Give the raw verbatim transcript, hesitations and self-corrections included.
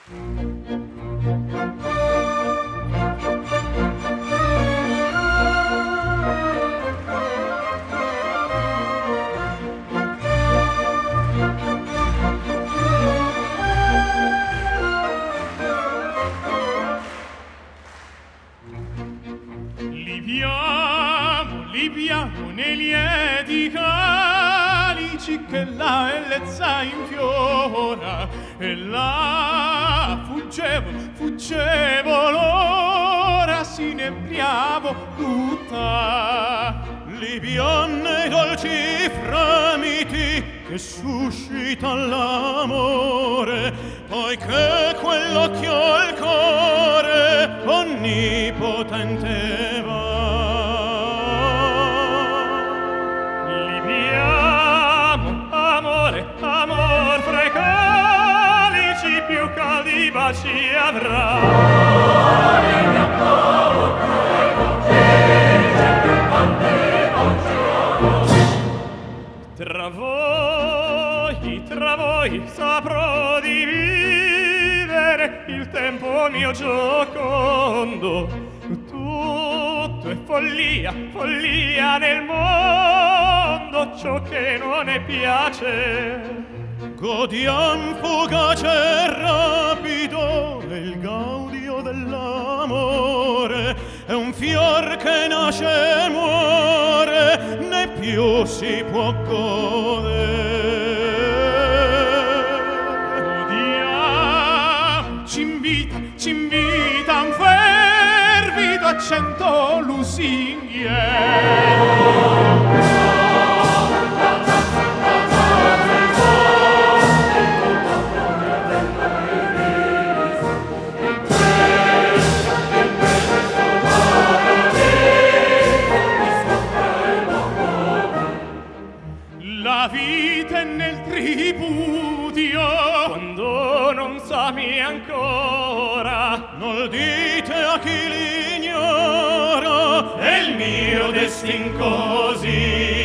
Libiamo, libiamo nei lieti calici che la bellezza infiora, e là fuggevo, fuggevo l'ora, si inebriavo tutta. Libiam nei dolci fremiti che suscita l'amore, poiché quell'occhio al cuore onnipotente va. Libiamo, amore, amor fra i calici più caldi baci avrà. Tra voi, tra voi saprò dividere il tempo mio giocondo. Tutto è follia, follia nel mondo, ciò che non è piace. Godiam fugace e rapido il gaudio dell'amore, è un fior che nasce e muore, né più si può godere. Godiam, ci invita, ci invita un fervido accento lusinghiero. La vita è nel tripudio, quando non sami ancora, non dite a chi l'ignora, è il mio destin così.